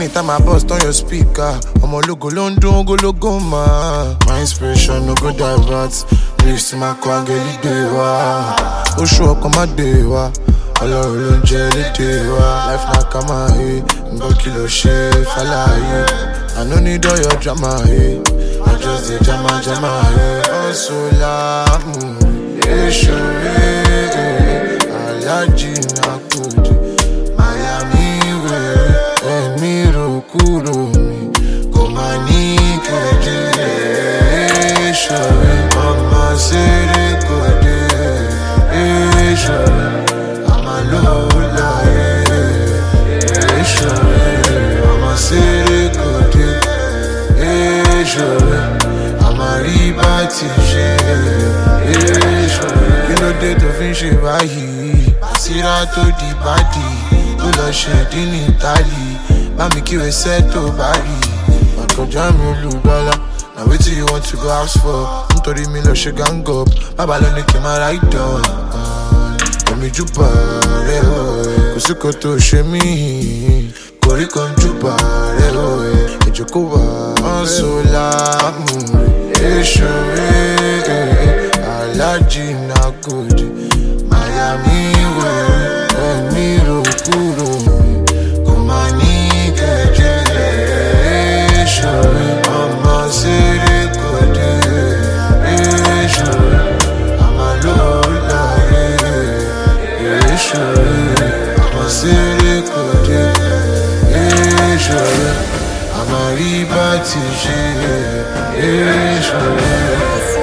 Anytime I bust on your speaker, I'm a logo London, go logo man. My inspiration no go divert. Lyrics to my kwangeli dewa. O show up on my dewa. Ọlọ́run ló ń jẹ́ lédè wa. Life na kama nǹkan kí ló ṣe fàlàyé. I no need all your drama I just dey jama Ọ̀ṣọ́ làámù èṣù alájì náà kòdì. Miami wẹ̀ ẹ̀mí rò kúrò mi. Kò máa ní kejì èṣù ọmọ ṣeré kò dé èṣù. Lola, I'm a city code, I'm a ribati, kilo de to finche bayi, asira to di badi, to la shedi ni Italy, mami kiwe seto bari, mako jami lubala. Now wait till you want to go ask for, ntori mi lo she gang up, baba lo ni kima right down. Mi juba re kò sí kò tó ṣe mí koríko ń juba re ìjókòó wà Ọ̀ṣọ́ làámù èṣù alájì náà gòdì. Miami wẹ̀ ẹ̀mí rò kúrò mi. Kò máa ní kẹjẹ èṣù ọmọ ṣeré kò dé èṣù àmàlóòlà I'm a city code, I'm a ribati,